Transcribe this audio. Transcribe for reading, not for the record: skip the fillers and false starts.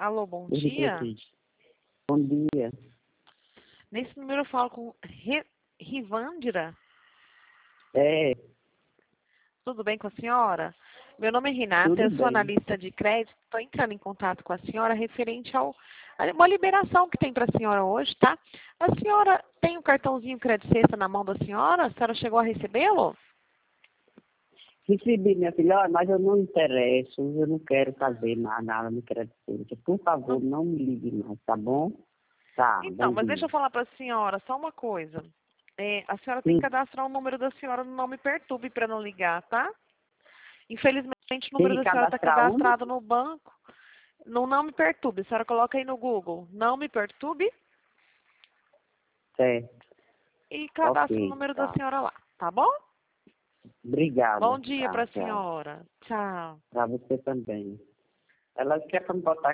Alô, bom dia. Bom dia. Nesse número eu falo com Rivândira. É, Tudo bem com a senhora? Meu nome é Renata, tudo eu sou bem. analista de crédito. Estou entrando em contato com a senhora referente a uma liberação que tem para a senhora hoje, tá? A senhora tem um cartãozinho Crédito Sexta na mão da senhora? A senhora chegou a recebê-lo? Recebi, minha filha, olha, mas eu não interesso, eu não quero fazer nada no crédito. Por favor, não me ligue mais, tá bom? Tá, Então, bom mas dia. deixa eu falar para a senhora só uma coisa. A senhora tem Sim, que cadastrar o número da senhora no Não Me Perturbe para não ligar, tá? Infelizmente, o tem número que da senhora está cadastrar onde? cadastrado no banco. Não Me Perturbe. A senhora coloca aí no Google, Não Me Perturbe, Certo, e cadastra o ok, número da tá. senhora lá, tá bom? Bom Obrigada, dia tá, para a tchau. senhora. Tchau. Pra você também. Ela quer pra me botar